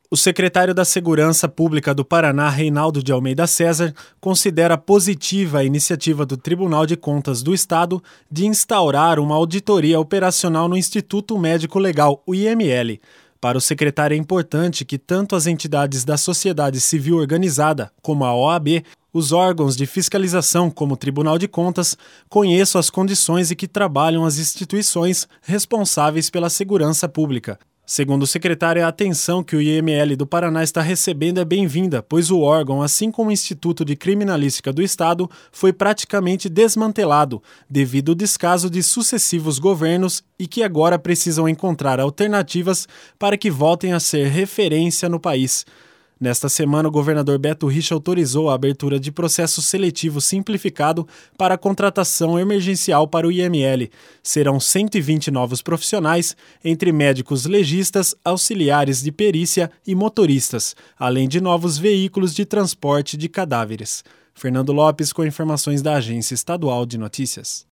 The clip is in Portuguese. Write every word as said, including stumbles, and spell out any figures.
O secretário da Segurança Pública do Paraná, Reinaldo de Almeida César, considera positiva a iniciativa do Tribunal de Contas do Estado de instaurar uma auditoria operacional no Instituto Médico Legal, o I M L. Para o secretário é importante que tanto as entidades da sociedade civil organizada, como a O A B, os órgãos de fiscalização, como o Tribunal de Contas, conheçam as condições em que trabalham as instituições responsáveis pela segurança pública. Segundo o secretário, a atenção que o I M L do Paraná está recebendo é bem-vinda, pois o órgão, assim como o Instituto de Criminalística do Estado, foi praticamente desmantelado devido ao descaso de sucessivos governos e que agora precisam encontrar alternativas para que voltem a ser referência no país. Nesta semana, o governador Beto Richa autorizou a abertura de processo seletivo simplificado para a contratação emergencial para o I M L. Serão cento e vinte novos profissionais, entre médicos legistas, auxiliares de perícia e motoristas, além de novos veículos de transporte de cadáveres. Fernando Lopes com informações da Agência Estadual de Notícias.